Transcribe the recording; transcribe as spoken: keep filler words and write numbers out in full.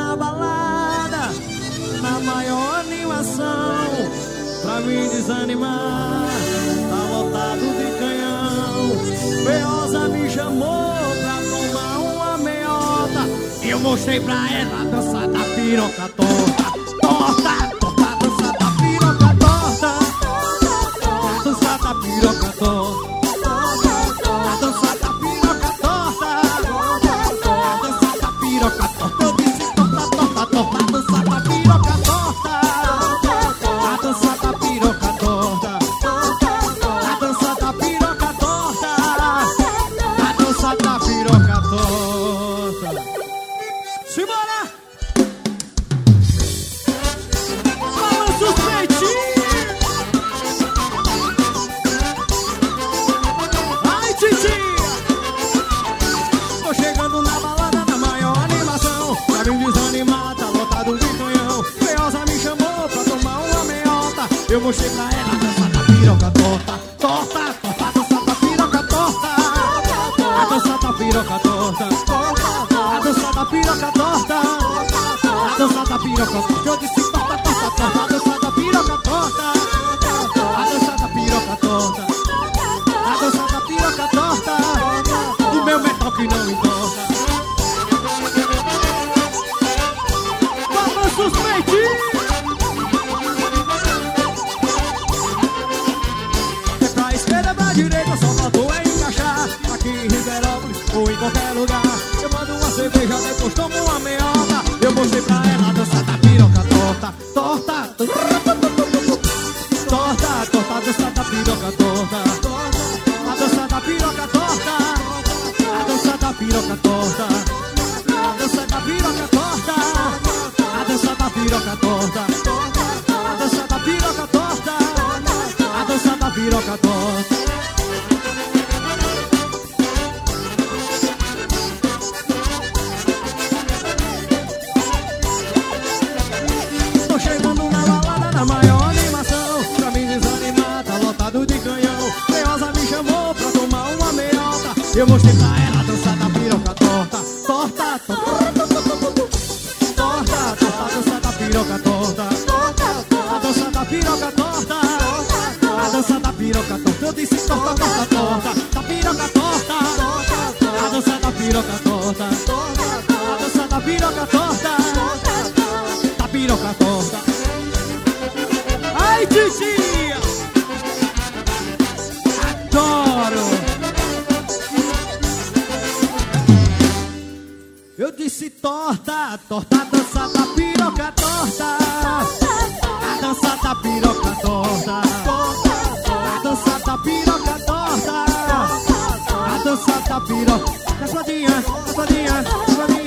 na balada, na maior animação, pra me desanimar, tá lotado de canhão. Feiosa me chamou pra tomar uma meiota, eu mostrei pra ela a dança da piroca torta. Torta, torta, dança da piroca torta. Dança da piroca torta. A dança da piroca torta. A dança da piroca torta. Eu disse torta, torta, torta. A dança da piroca torta. A dança da piroca torta. A dança da piroca torta. A dança da piroca torta. Simbora! Balança os peitinhos! Ai, titia! Tô chegando na balada da maior animação, pra me desanimar, tá lotado de canhão. Feiosa me chamou pra tomar uma meiota, eu mostrei pra ela a dança da piroca torta. Torta, torta, a dança da piroca torta. A dança da piroca torta. A dança da piroca torta. A dança da piroca torta. Eu disse torta, torta, torta. A dança da piroca torta. A dança da piroca torta. A dança da piroca torta. Do meu metal que não importa. Balança os peitinhos. É pra esquerda, pra direita, só faltou é encaixar. Aqui em Ribeirões ou em qualquer lugar, eu mando uma cerveja, depois tomo uma meiota. Eu mostrei pra ela a dança da piroca torta. Torta, torta, torta, torta, a dança da piroca torta. A dança da piroca torta. A dança da piroca torta. A dança da piroca torta. A dança da piroca torta. A dança da piroca torta. A dança da piroca torta. Tô chegando na balada da maior animação, pra me desanimar, tá lotado de canhão. Feiosa me chamou pra tomar uma meiota, eu mostrei pra ela a dança da piroca torta. Torta, torta, torta, torta, a dança da piroca torta. A dança da piroca torta. A dança da piroca torta. Eu disse torta, torta, torta. Da piroca torta. A dança da piroca torta. A dança da piroca torta. Da piroca torta. Ai, titia! Adoro! Eu disse torta, torta, a dança da piroca torta. A dança da piroca torta. A dança da piroca torta. A dança da piroca. Raspadinha, raspadinha, raspadinha.